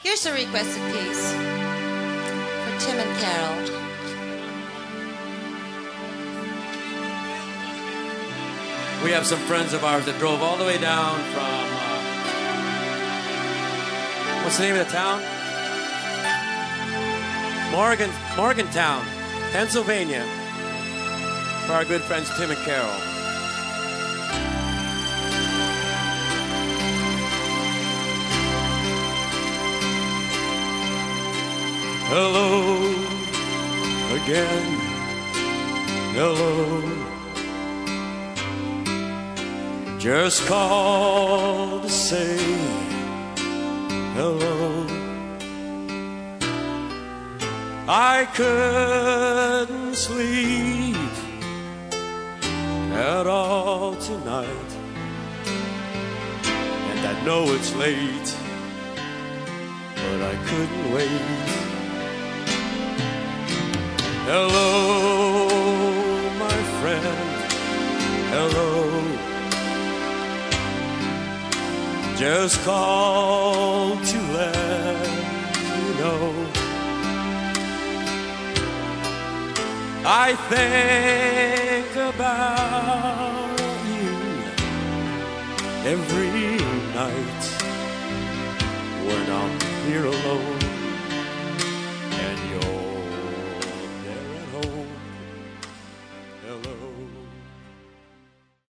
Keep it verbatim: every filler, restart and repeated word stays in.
Here's a requested piece for Tim and Carol. We have some friends of ours that drove all the way down from, uh, what's the name of the town? Morgan, Morgantown, Pennsylvania, for our good friends Tim and Carol. Hello again, hello. Just called to say hello. I couldn't sleep at all tonight, and I know it's late, but I couldn't wait. Hello, my friend, hello. Just called to let you know I think about you every night when I'm here alone.